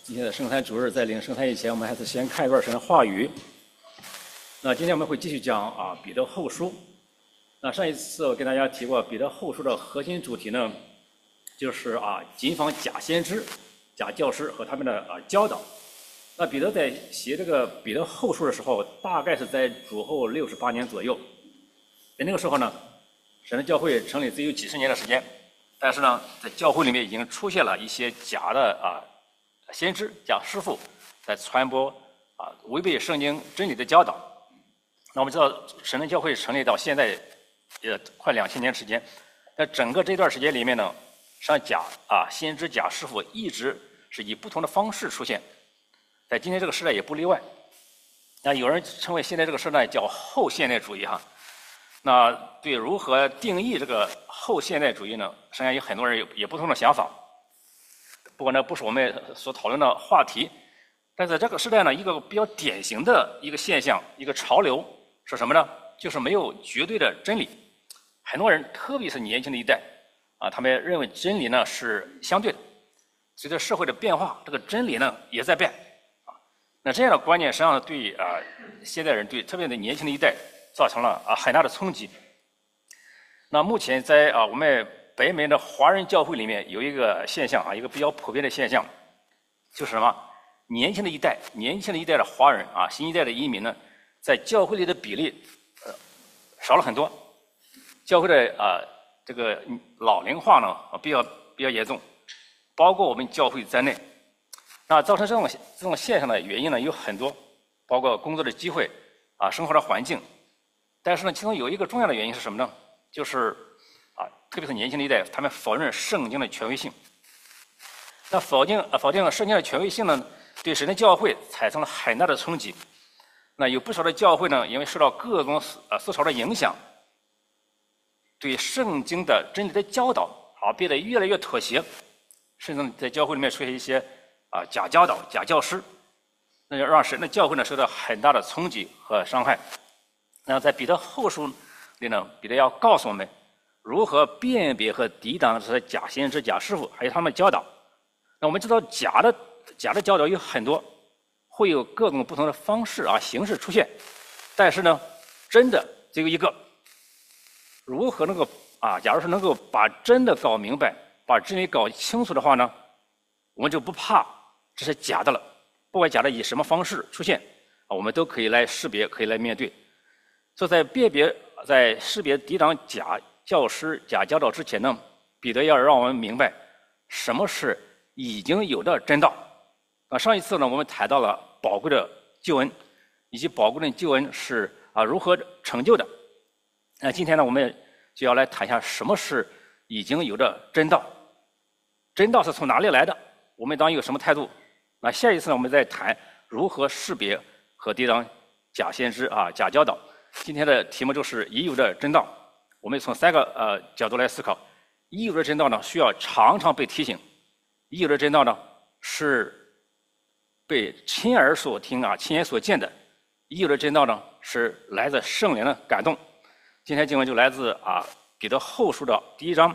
今天的圣餐主日，在领圣餐以前，我们还是先看一段神的话语。那今天我们会继续讲彼得后书。那上一次我跟大家提过，彼得后书的核心主题呢，就是谨防假先知、假教师和他们的教导。那彼得在写这个彼得后书的时候，大概是在主后68年左右。在那个时候呢，神的教会成立只有几十年的时间，但是呢，在教会里面已经出现了一些假的先知、假师傅在传播违背圣经真理的教导。那我们知道，神的教会成立到现在也快2000年时间，在整个这段时间里面呢，实际上先知、假师傅一直是以不同的方式出现，在今天这个时代也不例外。那有人称为现在这个时代叫后现代主义哈。那对如何定义这个后现代主义呢？实际上有很多人有不同的想法。不过呢，不是我们所讨论的话题。但在这个时代呢，一个比较典型的一个现象、一个潮流是什么呢？就是没有绝对的真理。很多人，特别是年轻的一代他们认为真理呢是相对的。随着社会的变化，这个真理呢也在变那这样的观念实际上对现代人，对特别的年轻的一代造成了很大的冲击。那目前在我们北美的华人教会里面有一个现象一个比较普遍的现象，就是什么？年轻的一代的华人新一代的移民呢，在教会里的比例少了很多。教会的这个老龄化呢比较严重，包括我们教会在内。那造成这种现象的原因呢有很多，包括工作的机会生活的环境。但是呢，其中有一个重要的原因是什么呢？就是特别是年轻的一代，他们否认圣经的权威性。那否定圣经的权威性呢，对神的教会产生了很大的冲击。那有不少的教会呢，因为受到各种思潮的影响，对圣经的真理的教导变得越来越妥协，甚至在教会里面出现一些假教导、假教师，那就让神的教会呢受到很大的冲击和伤害。那在彼得后书里呢，彼得要告诉我们如何辨别和抵挡这些假先知、假师傅，还有他们的教导。那我们知道假的教导有很多，会有各种不同的方式形式出现，但是呢，真的只有一个。如何能够假如是能够把真的搞明白，把真理搞清楚的话呢，我们就不怕这是假的了。不管假的以什么方式出现我们都可以来识别，可以来面对。所以在识别抵挡假教师、假教导之前呢，彼得要让我们明白什么是已经有的真道。上一次呢，我们谈到了宝贵的救恩，以及宝贵的救恩是如何成就的。那今天呢，我们就要来谈一下什么是已经有的真道。真道是从哪里来的？我们当有什么态度？那下一次呢，我们再谈如何识别和抵挡假先知假教导。今天的题目就是已有的真道。我们从3个角度来思考。已有的真道呢，需要常常被提醒；已有的真道呢，是被亲耳所听亲眼所见的；已有的真道呢，是来自圣灵的感动。今天经文就来自彼得后书的1章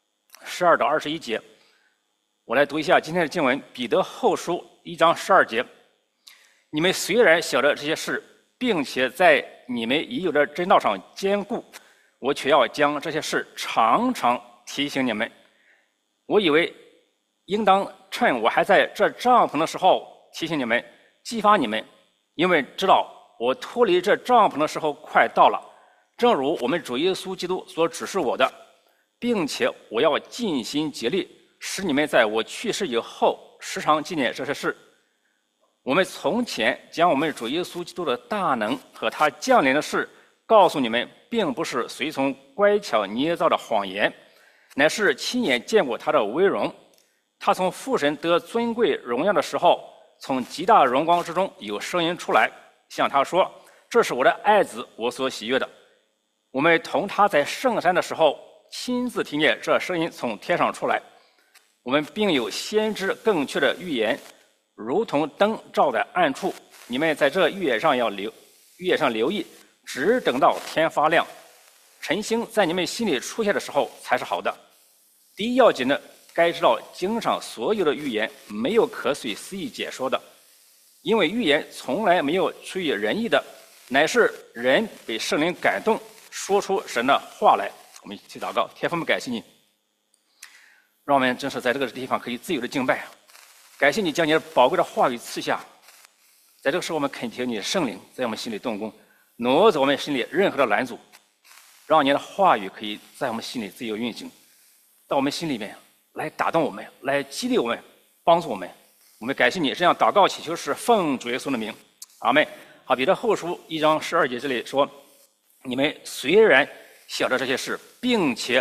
12到21节。我来读一下今天的经文，彼得后书1章12节：你们虽然晓得这些事，并且在你们已有的真道上坚固，我却要将这些事常常提醒你们。我以为应当趁我还在这帐篷的时候提醒你们，激发你们，因为知道我脱离这帐篷的时候快到了。正如我们主耶稣基督所指示我的，并且我要尽心竭力，使你们在我去世以后时常纪念这些事。我们从前将我们主耶稣基督的大能和他降临的事告诉你们，并不是随从乖巧捏造的谎言，乃是亲眼见过他的威荣。他从父神得尊贵荣耀的时候，从极大荣光之中有声音出来，向他说：这是我的爱子，我所喜悦的。我们同他在圣山的时候，亲自听见这声音从天上出来。我们并有先知更确的预言，如同灯照在暗处。你们在这预言上留意，只等到天发亮，晨星在你们心里出现的时候才是好的。第一要紧的该知道经上所有的预言没有可随私意解说的，因为预言从来没有出于人意的，乃是人被圣灵感动，说出神的话来。我们一起祷告，天父，我们感谢你，让我们真是在这个地方可以自由的敬拜。感谢你将你的宝贵的话语赐下，在这个时候，我们恳求你的圣灵在我们心里动工，挪走我们心里任何的拦阻，让你的话语可以在我们心里自由运行，到我们心里面来打动我们，来激励我们，帮助我们。我们感谢你，这样祷告祈求是奉主耶稣的名，阿们。好，彼得后书1章12节这里说：“你们虽然晓得这些事，并且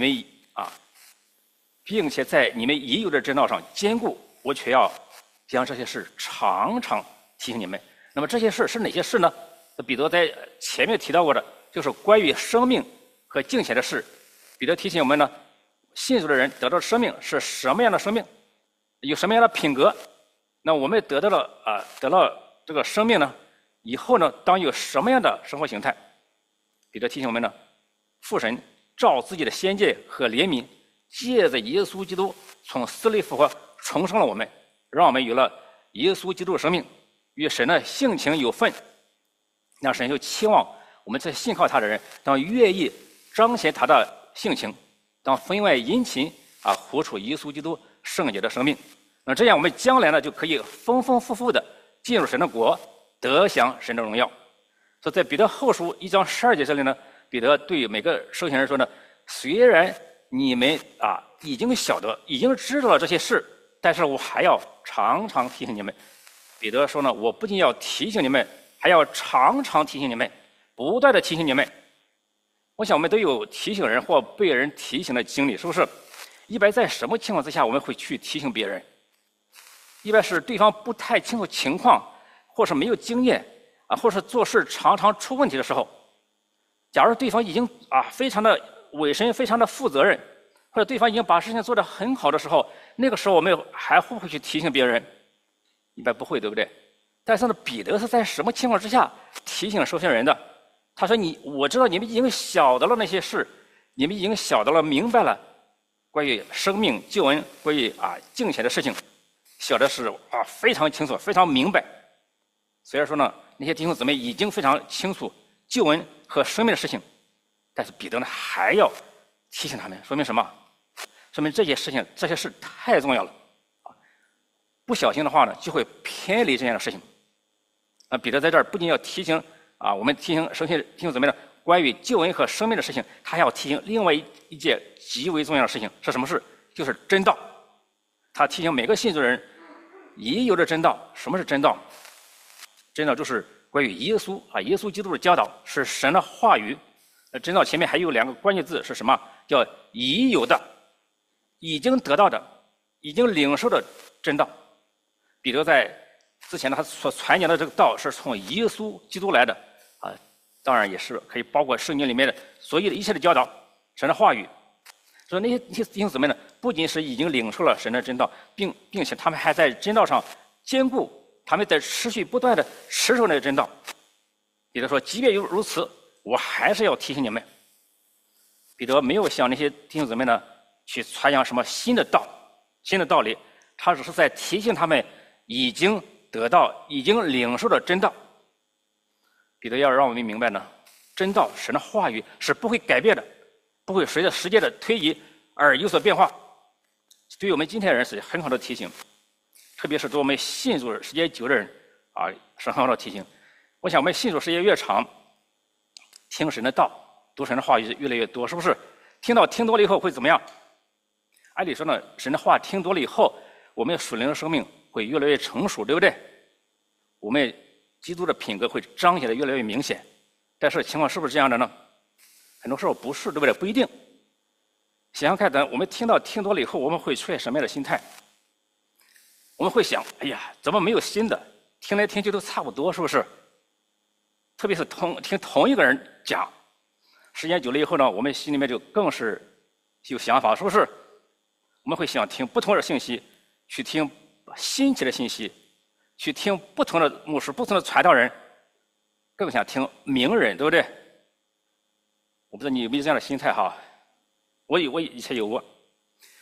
在你们已有的真道上坚固，我却要将这些事常常提醒你们。”那么这些事是哪些事呢？彼得在前面提到过的，就是关于生命和敬虔的事。彼得提醒我们呢，信主的人得到的生命是什么样的生命，有什么样的品格。那我们得到这个生命呢，以后呢，当有什么样的生活形态？彼得提醒我们呢，父神照自己的先见和怜悯，借着耶稣基督从死里复活，重生了我们，让我们有了耶稣基督的生命，与神的性情有份。那神就期望我们这信靠他的人，当愿意彰显他的性情，当分外殷勤活出耶稣基督圣洁的生命。那这样我们将来呢，就可以丰丰富富的进入神的国，得享神的荣耀。所以在彼得后书1章12节这里呢，彼得对每个受信人说呢，虽然你们已经晓得，已经知道了这些事，但是我还要常常提醒你们。彼得说呢，我不仅要提醒你们，还要常常提醒你们，不断的提醒你们。我想我们都有提醒人或被人提醒的经历，是不是？一般在什么情况之下我们会去提醒别人？一般是对方不太清楚情况，或是没有经验或是做事常常出问题的时候。假如对方已经非常的委身，非常的负责任，或者对方已经把事情做得很好的时候，那个时候我们还会不会去提醒别人？一般不会，对不对？但是呢，彼得是在什么情况之下提醒受信人的？他说：“我知道你们已经晓得了那些事，你们已经晓得了、明白了关于生命救恩、关于敬虔的事情，晓得是非常清楚、非常明白。虽然说呢，那些弟兄姊妹已经非常清楚救恩和生命的事情，但是彼得呢还要提醒他们，说明什么？说明这些事太重要了不小心的话呢，就会偏离这样的事情。彼得在这儿不仅要提醒我们提醒受信弟兄姊妹呢关于救恩和生命的事情，他还要提醒另外一件极为重要的事情是什么事？就是真道。他提醒每个信主人已有的真道。什么是真道？真道就是关于耶稣耶稣基督的教导，是神的话语。真道前面还有2个关键字是什么？叫已有的，已经得到的，已经领受的真道。彼得在之前呢，他所传讲的这个道是从耶稣基督来的当然也是可以包括圣经里面的所有的一切的教导，神的话语。所以那些弟兄姊妹呢，不仅是已经领受了神的真道，并且他们还在真道上坚固，他们在持续不断的持守那个真道。彼得说，即便如此，我还是要提醒你们。彼得没有向那些弟兄姊妹呢去传扬什么新的道理，他只是在提醒他们已经得到、已经领受的真道。彼得要让我们明白呢，真道神的话语是不会改变的，不会随着时间的推移而有所变化。对于我们今天的人是很好的提醒，特别是对我们信主时间久的人是很好的提醒。我想我们信主时间越长，听神的道、读神的话语越来越多，是不是？听多了以后会怎么样？按理说呢，神的话听多了以后，我们属灵的生命会越来越成熟，对不对？我们基督的品格会彰显得越来越明显。但是情况是不是这样的呢？很多时候不是，对不对？不一定。想想看，等我们听多了以后，我们会出现什么样的心态？我们会想，哎呀，怎么没有新的？听来听去都差不多，是不是？特别是听同一个人讲，时间久了以后呢，我们心里面就更是有想法，是不是？我们会想听不同的信息，去听新奇的信息，去听不同的牧师、不同的传道人，更想听名人，对不对？我不知道你有没有这样的心态哈？我以前有过。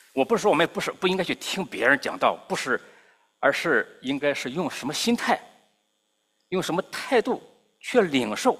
我不是说我们不应该去听别人讲道，不是，而是应该是用什么心态，用什么态度去领受。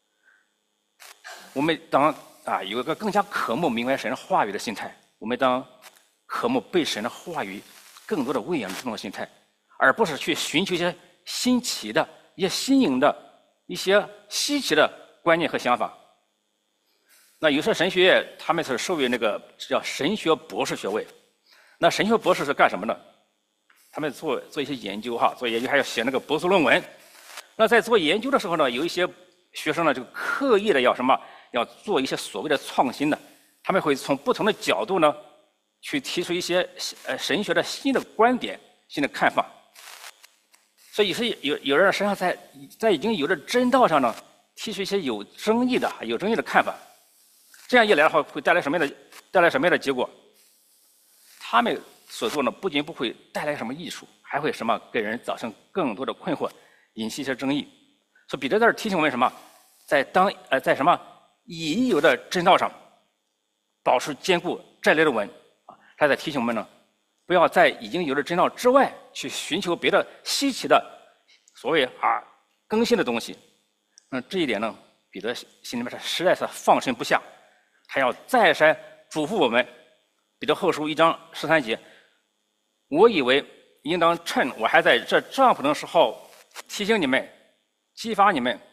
我们当有一个更加渴慕明白神话语的心态，我们当渴慕被神的话语更多的喂养这种心态，而不是去寻求一些新奇的、一些新颖的、一些稀奇的观念和想法。那有些神学院他们是授予那个叫神学博士学位，那神学博士是干什么的？他们做一些研究做研究还要写那个博士论文。那在做研究的时候呢，有一些学生呢就刻意的要做一些所谓的创新的，他们会从不同的角度呢去提出一些神学的新的观点、新的看法。所以是有人实际上在已经有的真道上呢提出一些有争议的看法。这样一来的话，会带来什么样的结果？他们所做呢，不仅不会带来什么益处，还会给人造成更多的困惑，引起一些争议。所以彼得在这提醒我们什么？在已有的真道上保持坚固站立的稳。他在提醒我们呢，不要在已经有的真道之外去寻求别的稀奇的所谓更新的东西。这一点呢，彼得心里面实在是放心不下。还要再三嘱咐我们，彼得后书1章13节，我以为应当趁我还在这帐篷的时候提醒你们，激发你们。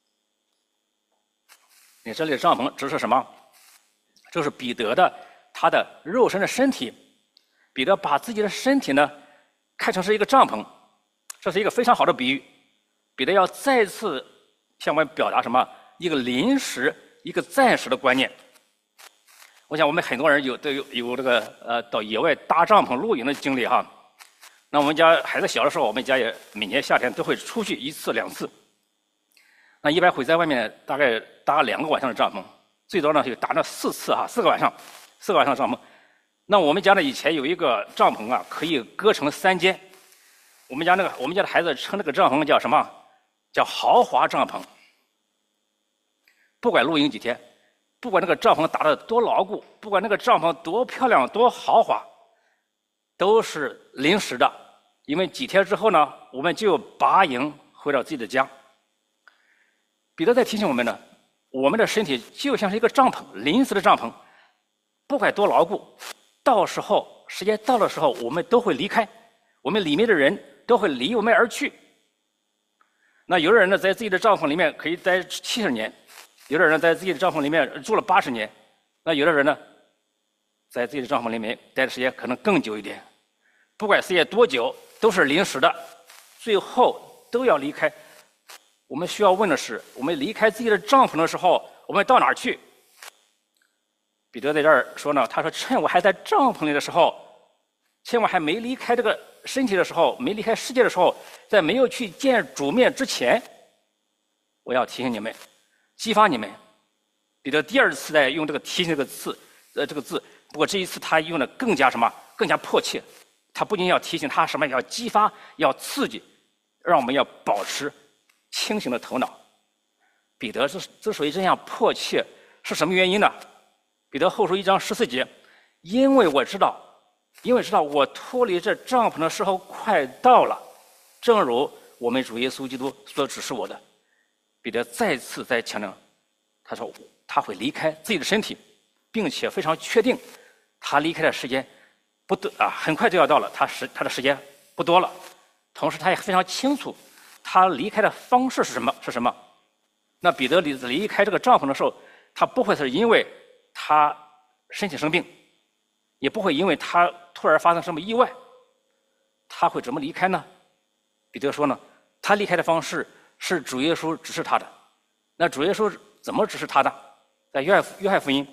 你这里的帐篷指的是什么？这是彼得他的肉身的身体。彼得把自己的身体呢看成是一个帐篷，这是一个非常好的比喻。彼得要再次向我们表达什么？一个临时、一个暂时的观念。我想我们很多人都有这个到野外搭帐篷露营的经历那我们家孩子小的时候，我们家也每年夏天都会出去1次2次。那一般会在外面大概搭2个晚上的帐篷，最多呢就搭那4次4个晚上的帐篷。那我们家呢以前有一个帐篷可以割成3间。我们家的孩子称那个帐篷叫什么？叫豪华帐篷。不管露营几天。不管那个帐篷搭得多牢固，不管那个帐篷多漂亮、多豪华，都是临时的。因为几天之后呢，我们就拔营回到自己的家。彼得在提醒我们呢，我们的身体就像是一个帐篷，临时的帐篷，不管多牢固，到时候时间到的时候，我们都会离开，我们里面的人都会离我们而去。那有的人呢，在自己的帐篷里面可以待70年。有的人在自己的帐篷里面住了80年，那有的人呢，在自己的帐篷里面待的时间可能更久一点。不管时间多久，都是临时的，最后都要离开。我们需要问的是，我们离开自己的帐篷的时候，我们到哪儿去？彼得在这儿说呢，他说：“趁我还在帐篷里的时候，趁我还没离开这个身体的时候，没离开世界的时候，在没有去见主面之前，我要提醒你们。”激发你们。彼得第2次在用这个提醒这个字，不过这一次他用的更加迫切。他不仅要提醒他要激发，要刺激，让我们要保持清醒的头脑。彼得之所以这样迫切，是什么原因呢？彼得后书1章14节，因为知道我脱离这帐篷的时候快到了，正如我们主耶稣基督所指示我的。彼得再次在强调，他说他会离开自己的身体，并且非常确定他离开的时间很快就要到了，他的时间不多了。同时他也非常清楚他离开的方式是什么。那彼得离开这个帐篷的时候，他不会是因为他身体生病，也不会因为他突然发生什么意外。他会怎么离开呢？彼得说呢，他离开的方式是主耶稣指示他的。那主耶稣怎么指示他的？在约翰福音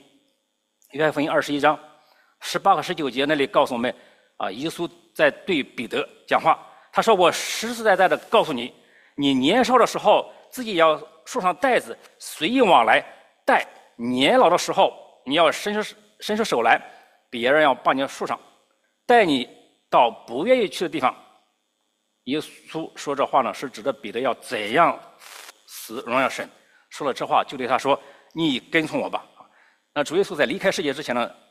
21章18和19节那里告诉我们，耶稣在对彼得讲话，他说：“我实实在在的告诉你，你年少的时候自己要束上带子，随意往来带；年老的时候，你要伸出手来，别人要把你束上，带你到不愿意去的地方。”耶稣说这话呢，是指着彼得要怎样死荣耀神。说了这话，就对他说：“你跟从我吧。”那主耶稣在离开世界之前呢，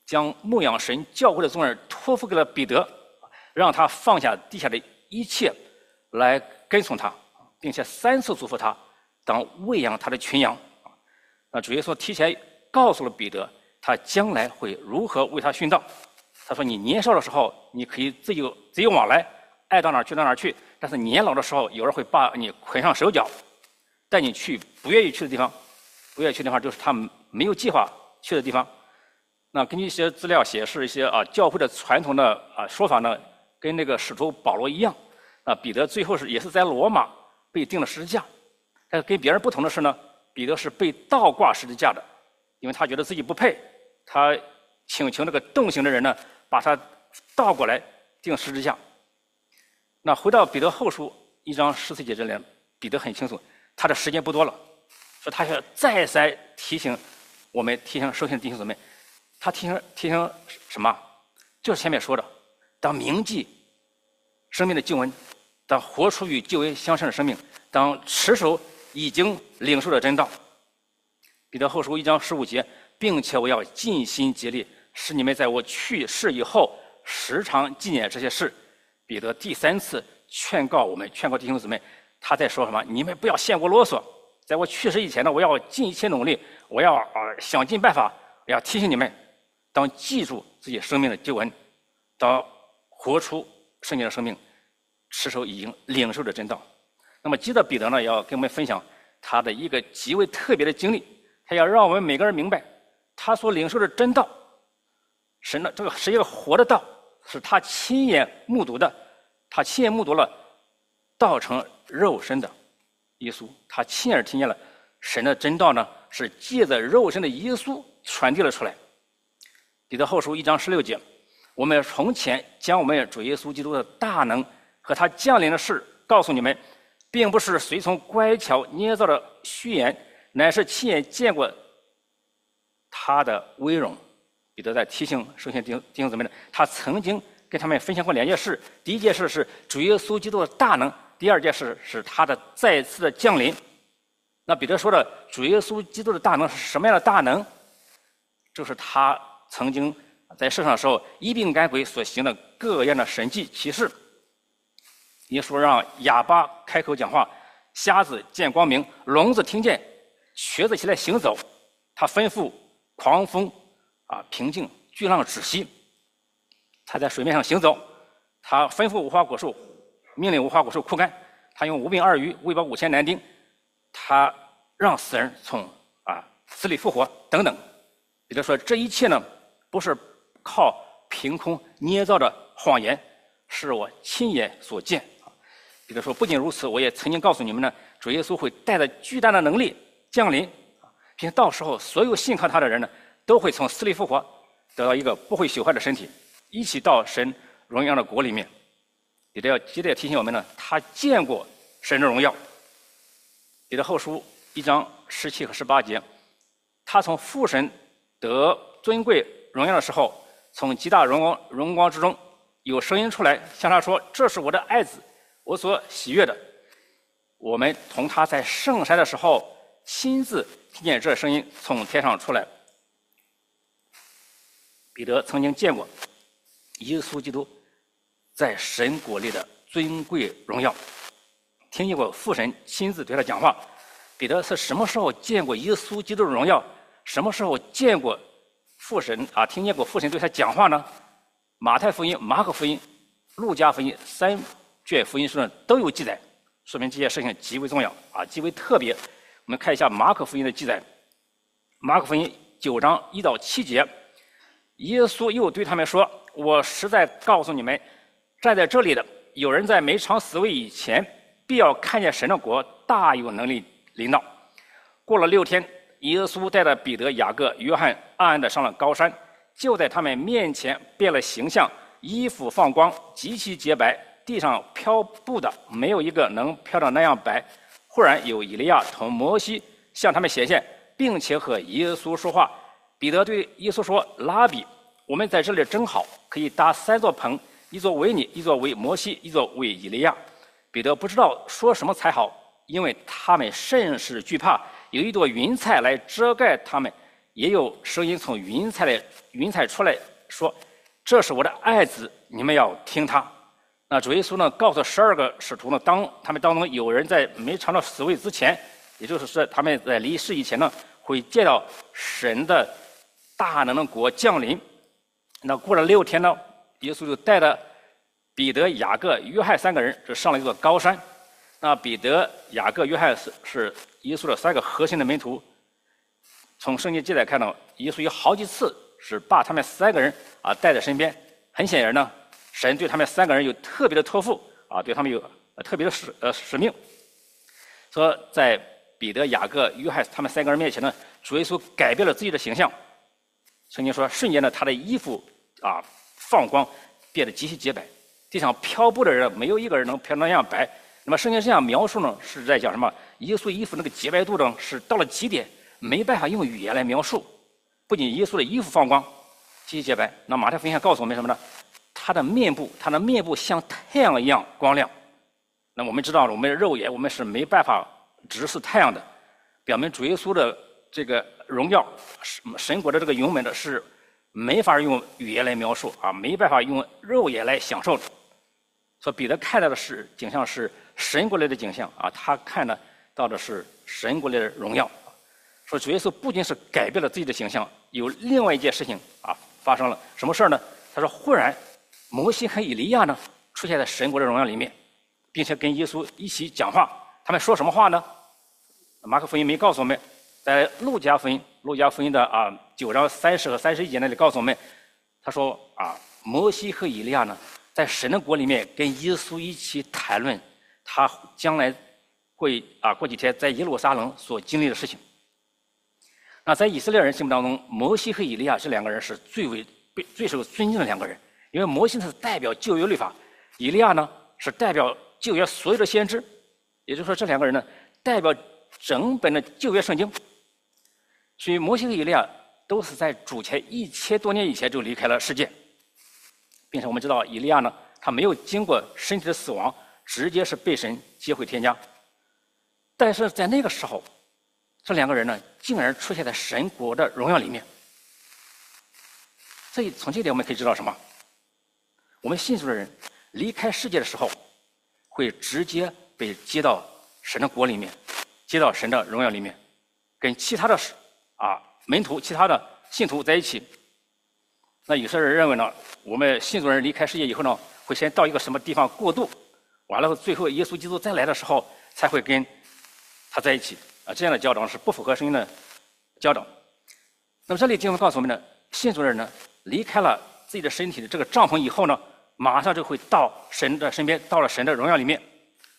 将牧养神教会的重任托付给了彼得，让他放下地下的一切来跟从他，并且3次嘱咐他当喂养他的群羊。那主耶稣提前告诉了彼得，他将来会如何为他殉道。他说：“你年少的时候，你可以自由往来，爱到哪儿去到哪儿去；但是年老的时候，有人会把你捆上手脚，带你去不愿意去的地方。不愿意去的地方就是他没有计划去的地方。”那根据一些资料显示，一些教会的传统的说法呢，跟那个使徒保罗一样。彼得最后也是在罗马被钉了十字架，但是跟别人不同的是呢，彼得是被倒挂十字架的，因为他觉得自己不配，他请求那个动刑的人呢，把他倒过来钉十字架。那回到彼得后书1章14节这里，彼得很清楚，他的时间不多了，所以他要再三提醒我们，提醒收信的弟兄姊妹。他提醒什么？就是前面说的，当铭记生命的救恩，当活出与救恩相称的生命，当持守已经领受的真道。彼得后书1章15节，并且我要尽心竭力，使你们在我去世以后时常纪念这些事。彼得第3次劝告弟兄姊妹，他在说什么？你们不要嫌我啰嗦，在我去世以前呢，我要尽一切努力，我要想尽办法，我要提醒你们，当记住自己生命的救恩，当活出圣经的生命，持守已经领受的真道。那么接着彼得呢，要跟我们分享他的一个极为特别的经历，他要让我们每个人明白，他所领受的真道，神的这个是一个活的道，是他亲眼目睹的，他亲眼目睹了道成肉身的耶稣，他亲耳听见了神的真道呢，是借着肉身的耶稣传递了出来。彼得后书1章16节，我们从前将我们主耶稣基督的大能和他降临的事告诉你们，并不是随从乖巧捏造的虚言，乃是亲眼见过他的威荣。彼得在提醒收信弟兄姊妹呢，他曾经跟他们分享过2件事。第一件事是主耶稣基督的大能，第二件事是他的再次的降临。那彼得说的主耶稣基督的大能是什么样的大能？就是他曾经在世上的时候医病赶鬼所行的各样的神迹奇事。耶稣让哑巴开口讲话，瞎子见光明，聋子听见，瘸子起来行走。他吩咐狂风平静，巨浪止息。他在水面上行走，他吩咐无花果树，命令无花果树枯干。他用5饼2鱼喂饱5000男丁，他让死人从死里复活等等。也就是说，这一切呢，不是靠凭空捏造的谎言，是我亲眼所见。彼得说，不仅如此，我也曾经告诉你们呢，主耶稣会带着巨大的能力降临，并且到时候所有信靠他的人呢，都会从死里复活，得到一个不会朽坏的身体，一起到神荣耀的国里面。彼得要接着提醒我们呢，他见过神的荣耀。彼得后书1章17和18节，他从父神得尊贵荣耀的时候，从极大荣光之中有声音出来，向他说：“这是我的爱子，我所喜悦的。”我们同他在圣山的时候，亲自听见这声音从天上出来。彼得曾经见过耶稣基督在神国里的尊贵荣耀，听见过父神亲自对他讲话。彼得是什么时候见过耶稣基督的荣耀？什么时候见过父神听见过父神对他讲话呢？马太福音、马可福音、路加福音3卷福音书呢都有记载，说明这些事情极为重要极为特别。我们看一下马可福音的记载。马可福音9章1到7节，耶稣又对他们说：“我实在告诉你们，站在这里的有人在没尝死味以前，必要看见神的国大有能力临到。”过了6天，耶稣带着彼得、雅各、约翰暗暗地上了高山，就在他们面前变了形象，衣服放光，极其洁白，地上漂布的没有一个能漂得那样白。忽然有以利亚同摩西向他们显现，并且和耶稣说话。彼得对耶稣说：“拉比，我们在这里正好，可以搭3座棚，一座为你，一座为摩西，一座为以利亚。”彼得不知道说什么才好，因为他们甚是惧怕。有一朵云彩来遮盖他们。 也有声音从云彩出来说：“这是我的爱子，你们要听他。”那主耶稣呢，告诉12个使徒呢，当他们当中有人在没尝到死味之前，也就是说他们在离世以前呢，会见到神的大能的国降临。那过了6天呢，耶稣就带着彼得、雅各、约翰3个人，就上了一座高山。那彼得、雅各、约翰是耶稣的3个核心的门徒。从圣经记载看到，耶稣有好几次是把他们3个人带在身边。很显然呢，神对他们3个人有特别的托付对他们有特别的使命。说在彼得、雅各、约翰他们3个人面前呢，主耶稣改变了自己的形象。圣经说，瞬间呢，他的衣服放光，变得极其洁白。地上漂泊的人没有一个人能漂那样白。那么圣经这样描述呢，是在讲什么？耶稣衣服那个洁白度呢，是到了极点，没办法用语言来描述。不仅耶稣的衣服放光，极其洁白，那马太福音还告诉我们什么呢？他的面部像太阳一样光亮。那我们知道了，我们的肉眼我们是没办法直视太阳的，表明主耶稣的这个荣耀，神国的这个永美的是没法用语言来描述没办法用肉眼来享受的。所以彼得看到的景象是神国来的景象他看到的是神国来的荣耀。说主耶稣不仅是改变了自己的形象，有另外一件事情发生了。什么事呢？他说忽然摩西和以利亚呢出现在神国的荣耀里面，并且跟耶稣一起讲话。他们说什么话呢？马可福音没告诉我们，在路加福音的9章30和31节那里告诉我们，他说摩西和以利亚呢在神的国里面跟耶稣一起谈论他将来会过几天在耶路撒冷所经历的事情。那在以色列人心目当中，摩西和以利亚这2个人是最受尊敬的2个人，因为摩西是代表旧约律法，以利亚呢是代表旧约所有的先知，也就是说这2个人呢代表整本的旧约圣经。所以摩西和以利亚都是在主前1000多年以前就离开了世界，并且我们知道以利亚呢他没有经过身体的死亡，直接是被神接回天家。但是在那个时候，这2个人呢竟然出现在神国的荣耀里面。所以从这点我们可以知道什么？我们信主的人离开世界的时候，会直接被接到神的国里面，接到神的荣耀里面，跟其他的门徒、其他的信徒在一起。那有些人认为呢，我们信主人离开世界以后呢，会先到一个什么地方过渡，完了后最后耶稣基督再来的时候，才会跟他在一起这样的教导是不符合圣经的教导。那么这里经文告诉我们呢，信主的人呢离开了自己的身体的这个帐篷以后呢，马上就会到神的身边，到了神的荣耀里面。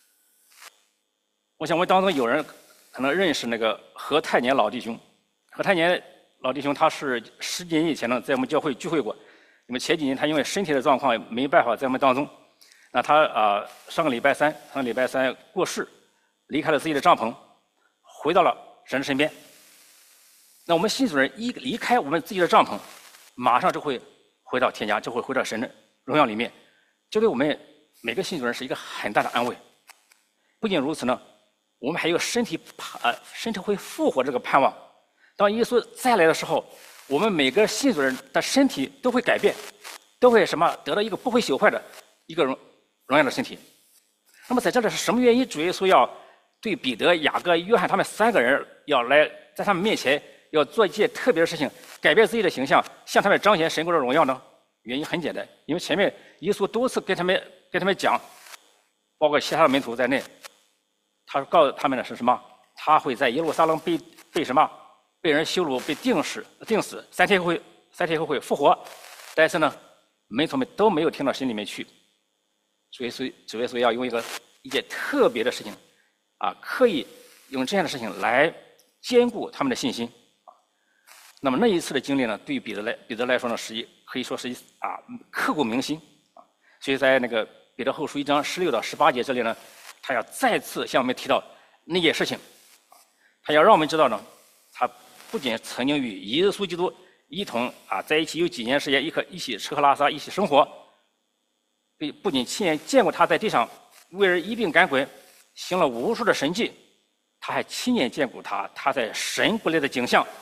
我想我们当中有人可能认识那个何太年老弟兄。何太年老弟兄他是10几年以前呢在我们教会聚会过，那么前几年他因为身体的状况没办法在我们当中，那他上个礼拜三过世，离开了自己的帐篷，回到了神的身边。那我们信主人一离开我们自己的帐篷，马上就会回到天家，就会回到神的荣耀里面，这对我们每个信主人是一个很大的安慰。不仅如此呢，我们还有身体会复活这个盼望。当耶稣再来的时候，我们每个信主人的身体都会改变，都会得到一个不会朽坏的一个荣耀的身体。那么在这里是什么原因？主耶稣要对彼得、雅各、约翰他们3个人要来在他们面前要做一件特别的事情，改变自己的形象，向他们彰显神国的荣耀呢？原因很简单，因为前面耶稣多次跟他们讲，包括其他的门徒在内，他告诉他们的是什么？他会在耶路撒冷被什么？被人羞辱，被钉死，3天后会复活。但是呢，门徒们都没有听到心里面去。主耶稣要用一件特别的事情刻意用这样的事情来兼顾他们的信心。那么那一次的经历呢，对于彼得来说呢，可以说是刻骨铭心所以在那个彼得后书1章16到18节这里呢，他要再次向我们提到那件事情，他要让我们知道呢，他不仅曾经与耶稣基督一同在一起有几年时间，一起吃喝拉撒，一起生活，不仅亲眼见过他在地上为人医病赶鬼，行了无数的神迹，他还亲眼见过他在神国里的景象，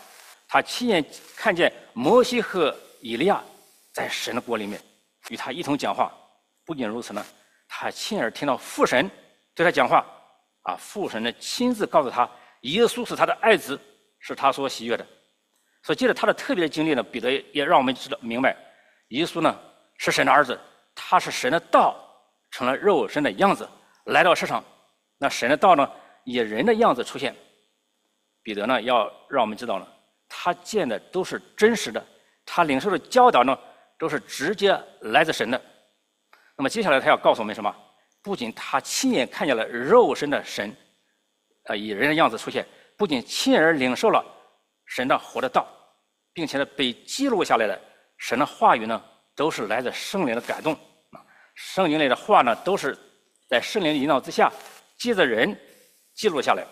他亲眼看见摩西和以利亚在神的国里面与他一同讲话。不仅如此呢，他还亲耳听到父神对他讲话，父神呢亲自告诉他，耶稣是他的爱子，是他所喜悦的。所以借着他的特别的经历呢，彼得也让我们知道明白，耶稣呢是神的儿子，他是神的道，成了肉身的样子来到世上。那神的道呢以人的样子出现。彼得呢要让我们知道呢，他见的都是真实的，他领受的教导呢都是直接来自神的。那么接下来他要告诉我们什么？不仅他亲眼看见了肉身的神，以人的样子出现，不仅亲耳领受了神的活的道，并且呢被记录下来的神的话语呢，都是来自圣灵的感动。圣经里的话呢，都是在圣灵的引导之下，借着人记录下来。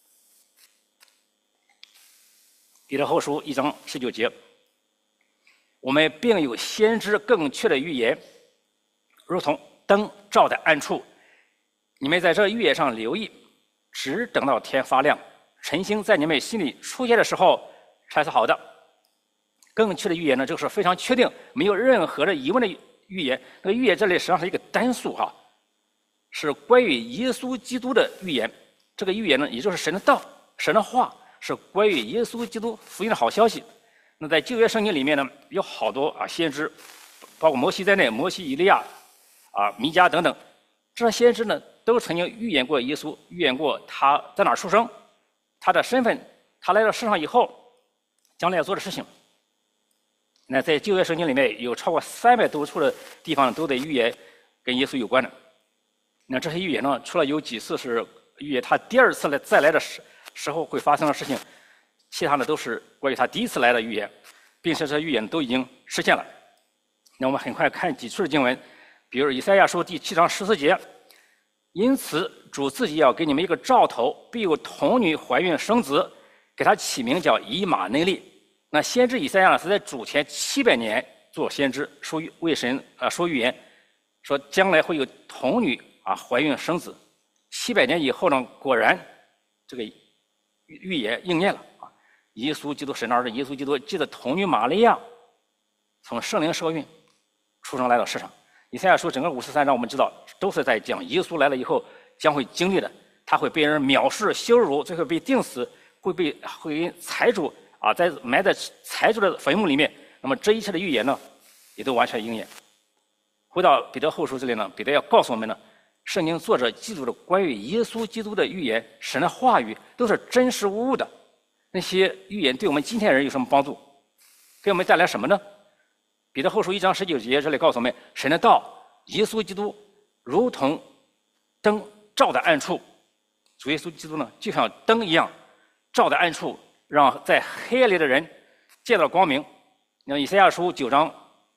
彼得后书1章19节，我们并有先知更确的预言，如同灯照在暗处，你们在这预言上留意，只等到天发亮，晨星在你们心里出现的时候才是好的。更确的预言呢，就是非常确定，没有任何的疑问的预言。那个预言这里实际上是一个单数是关于耶稣基督的预言。这个预言呢，也就是神的道、神的话，是关于耶稣基督福音的好消息。那在旧约圣经里面呢，有好多先知，包括摩西在内，摩西、以利亚、弥迦等等，这些先知呢都曾经预言过耶稣，预言过他在哪儿出生，他的身份，他来到世上以后将来要做的事情。那在旧约圣经里面有超过300多处的地方都得预言跟耶稣有关的。那这些预言呢，除了有几次是预言他第二次再来的时候会发生的事情，其他的都是关于他第一次来的预言，并且这些预言都已经实现了。那我们很快看几处的经文，比如以赛亚书第7章14节，因此主自己要给你们一个兆头，必有童女怀孕生子，给他起名叫以马内利。那先知以赛亚呢，是在主前700年做先知，为神说预言，说将来会有童女怀孕生子。700年以后呢，果然这个预言应验了耶稣基督神的儿子耶稣基督借着童女玛利亚从圣灵受孕出生来到世上。以赛亚书整个53章我们知道都是在讲耶稣来了以后将会经历的，他会被人藐视羞辱，最后被钉死，会财主在埋在财主的坟墓里面。那么这一切的预言呢也都完全应验。回到彼得后书这里呢，彼得要告诉我们呢，圣经作者记录的关于耶稣基督的预言，神的话语都是真实无误的。那些预言对我们今天人有什么帮助？给我们带来什么呢？彼得后书1章19节这里告诉我们，神的道耶稣基督如同灯照在暗处，主耶稣基督呢就像灯一样照在暗处，让在黑暗里的人见到光明。那以赛亚书9章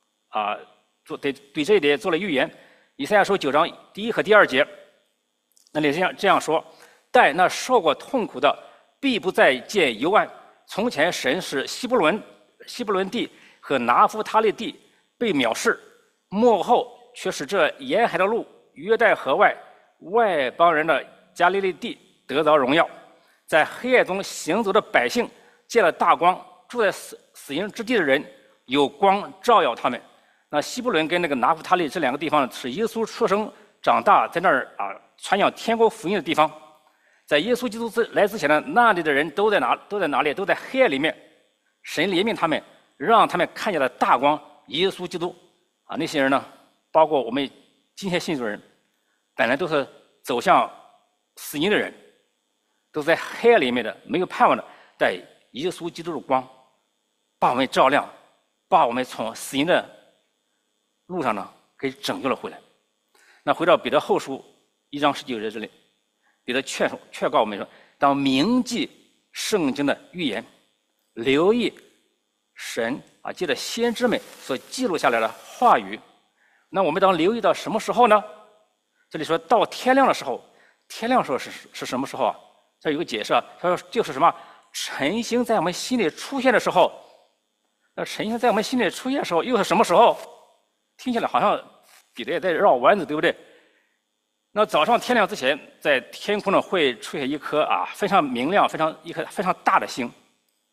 对这一点做了预言。以赛亚书9章1和2节，那里这样说：但那受过痛苦的必不再见幽暗。从前神使希伯伦地和拿弗他利地被藐视，末后却使这沿海的路、约旦河外邦人的加利利地得着荣耀。在黑暗中行走的百姓见了大光，住在死荫之地的人有光照耀他们。那希伯伦跟那个拿弗他利这2个地方是耶稣出生长大在那儿传讲天国福音的地方。在耶稣基督来之前呢，那里的人都在哪里？都在黑暗里面。神怜悯他们，让他们看见了大光耶稣基督那些人呢，包括我们今天信主人，本来都是走向死荫的人，都在黑暗里面的，没有盼望的，但耶稣基督的光把我们照亮，把我们从死荫的路上呢给拯救了回来。那回到彼得后书1章19节这里，彼得劝告我们说，当铭记圣经的预言，留意神借着先知们所记录下来的话语。那我们当留意到什么时候呢？这里说到天亮的时候，天亮的时候是什么时候这有个解释他说就是什么？晨星在我们心里出现的时候。那晨星在我们心里出现的时候又是什么时候？听起来好像彼得也在绕弯子，对不对？那早上天亮之前，在天空呢会出现一颗非常明亮、一颗非常大的星。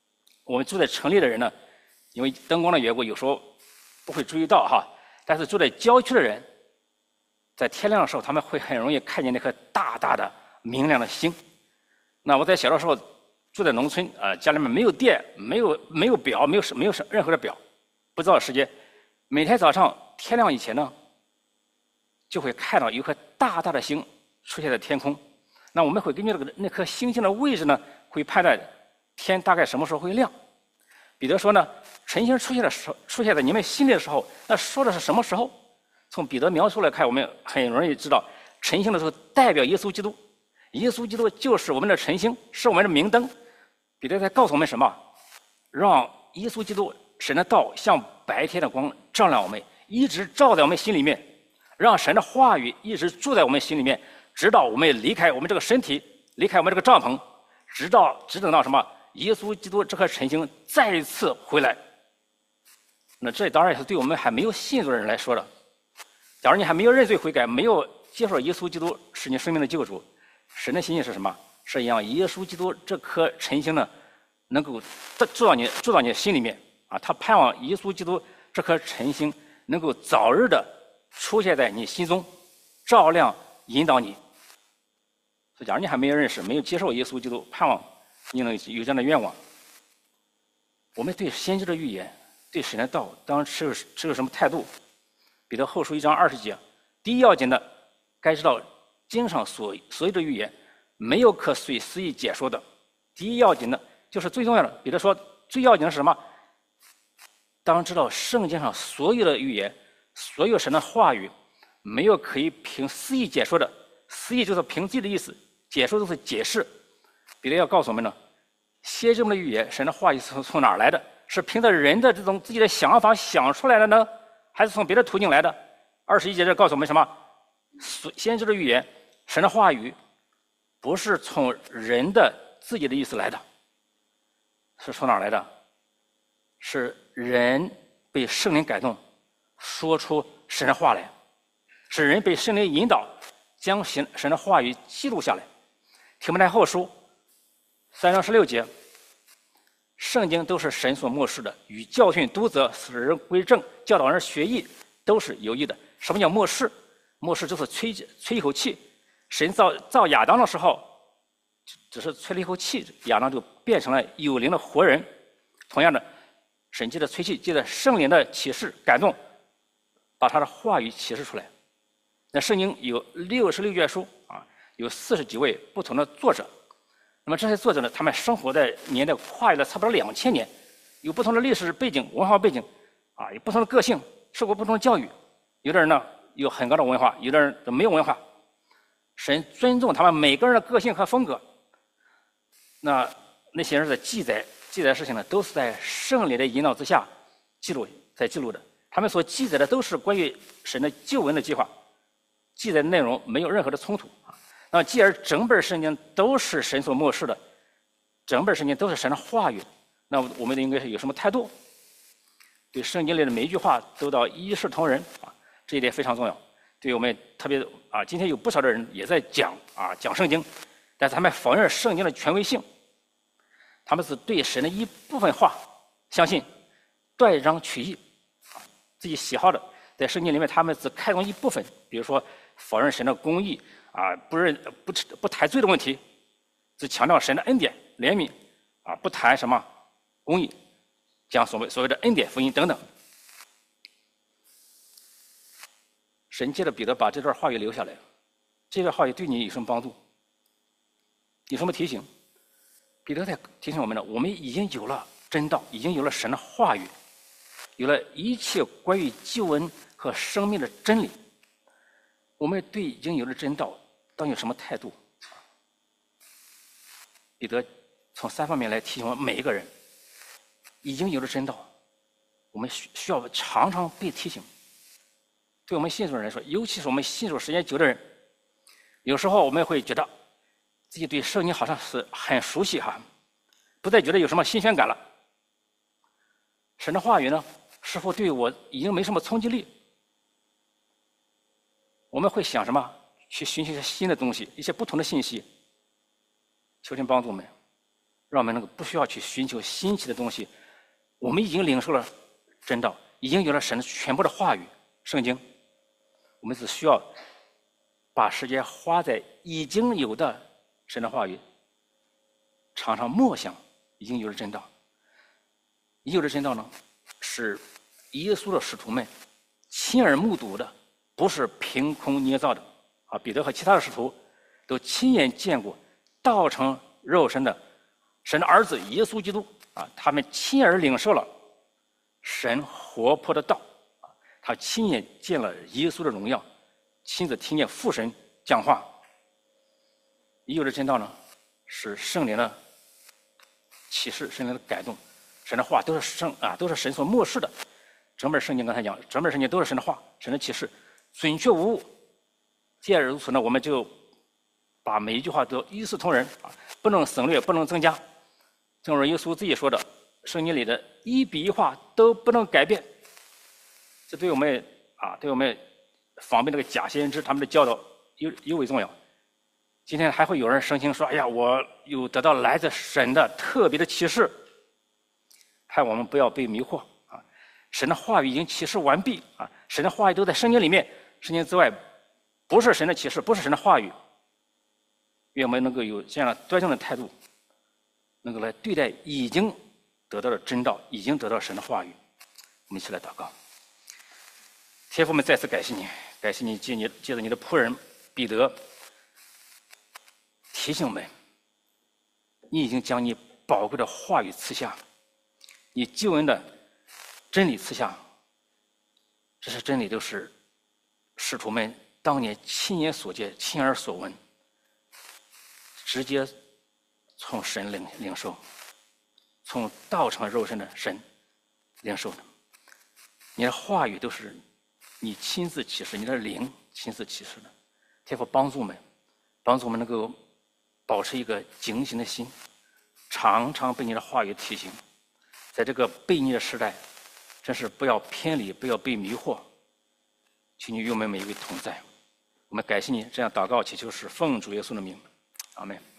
我们住在城里的人呢，因为灯光的缘故，有时候不会注意到哈。但是住在郊区的人，在天亮的时候，他们会很容易看见那颗大大的明亮的星。那我在小的时候住在农村家里面没有电，没有表，没有任何的表，不知道时间。每天早上天亮以前呢，就会看到有颗大大的星出现在天空。那我们会根据那颗星星的位置呢，会判断天大概什么时候会亮。彼得说呢，晨星出现在你们心里的时候，那说的是什么时候？从彼得描述来看，我们很容易知道，晨星的时候代表耶稣基督，耶稣基督就是我们的晨星，是我们的明灯。彼得在告诉我们什么？让耶稣基督神的道像白天的光照亮我们，一直照在我们心里面，让神的话语一直住在我们心里面，直到我们离开我们这个身体，离开我们这个帐篷，直等到什么？耶稣基督这颗晨星再一次回来。那这当然也是对我们还没有信主的人来说的。假如你还没有认罪悔改，没有接受耶稣基督是你生命的救主，神的心意是什么？是让耶稣基督这颗晨星呢，能够住到你心里面啊。他盼望耶稣基督这颗晨星能够早日的出现在你心中，照亮引导你。所以，假如你还没有认识、没有接受耶稣基督，盼望你能有这样的愿望。我们对先知的预言、对神的道，当持有什么态度？彼得后书1章20节，第一要紧的，该知道经上所有的预言，没有可随私意解说的。第一要紧的，就是最重要的。彼得说，最要紧的是什么？当知道圣经上所有的预言，所有神的话语，没有可以凭私意解说的。私意就是凭自己的意思，解说就是解释。彼得要告诉我们呢，先知们的预言，神的话语是从哪儿来的？是凭着人的这种自己的想法想出来的呢，还是从别的途径来的？21节这告诉我们什么？先知的预言，神的话语，不是从人的自己的意思来的，是从哪儿来的？是人被圣灵感动，说出神的话来，是人被圣灵引导，将神的话语记录下来。提摩太后书3章16节，圣经都是神所默示的，与教训、督责、使人归正、教导人学义，都是有益的。什么叫默示？默示就是吹一口气。神造亚当的时候，只是吹了一口气，亚当就变成了有灵的活人。同样的，神借着吹气，借着圣灵的启示感动，把他的话语启示出来。那圣经有66卷书啊，有40几位不同的作者。那么这些作者呢，他们生活在年代跨越了差不多2000年，有不同的历史背景、文化背景，啊，有不同的个性，受过不同的教育。有的人呢有很高的文化，有的人没有文化。神尊重他们每个人的个性和风格。那些人的记载事情呢，都是在圣灵的引导之下记录的。他们所记载的都是关于神的救恩的计划，记载的内容没有任何的冲突。那继而整本圣经都是神所默示的，整本圣经都是神的话语。那我们应该是有什么态度？对圣经里的每一句话都要一视同仁啊，这一点非常重要。对我们特别啊，今天有不少的人也在讲圣经，但是他们否认圣经的权威性，他们是对神的一部分话相信，断章取义，自己喜好的，在圣经里面他们只看重一部分，比如说否认神的公义啊，不谈罪的问题，只强调神的恩典、怜悯啊，不谈什么公义，讲所谓的恩典福音等等。神借着彼得把这段话语留下来，这段话语对你有什么帮助？有什么提醒？彼得在提醒我们呢，我们已经有了真道，已经有了神的话语，有了一切关于救恩和生命的真理。我们对已经有了真道当有什么态度？彼得从3方面来提醒我们每一个人，已经有了真道，我们需要常常被提醒。对我们信主人来说，尤其是我们信主时间久的人，有时候我们会觉得自己对圣经好像是很熟悉哈，不再觉得有什么新鲜感了。神的话语呢，是否对我已经没什么冲击力？我们会想什么？去寻求一些新的东西，一些不同的信息。求神帮助我们。 让我们能够不需要去寻求新奇的东西。我们已经领受了真道，已经有了神全部的话语，圣经。我们只需要把时间花在已经有的神的话语，常常默想已经有了真道。已有的真道呢，是耶稣的使徒们亲耳目睹的，不是凭空捏造的。彼得和其他的使徒都亲眼见过道成肉身的神的儿子耶稣基督他们亲耳领受了神活泼的道他亲眼见了耶稣的荣耀，亲自听见父神讲话。已有的真道呢，是圣灵的启示，圣灵的感动，神的话都是神所默示的。整本圣经刚才讲，整本圣经都是神的话，神的启示，准确无误。既然如此呢，我们就把每一句话都一视同仁不能省略，不能增加。正如耶稣自己说的，圣经里的一笔一画都不能改变。这对我们防备这个假先知他们的教导尤为重要。今天还会有人声称说：“哎呀，我有得到来自神的特别的启示。”盼我们不要被迷惑神的话语已经启示完毕神的话语都在圣经里面，圣经之外不是神的启示，不是神的话语。愿我们能够有这样端正的态度，能够来对待已经得到的真道，已经得到神的话语。我们一起来祷告。天父们，再次感谢你，感谢你借着你的仆人彼得提醒我们，你已经将你宝贵的话语赐下，你救恩的真理赐下。这些真理都是使徒们当年亲眼所见、亲耳所闻，直接从神领受，从道成肉身的神领受的。你的话语都是你亲自启示，你的灵亲自启示的。天父帮助我们能够保持一个警醒的心，常常被你的话语提醒。在这个悖逆的时代，真是不要偏离，不要被迷惑。请你与我们每一位同在。我们感谢你，这样祷告祈求是奉主耶稣的名，阿们。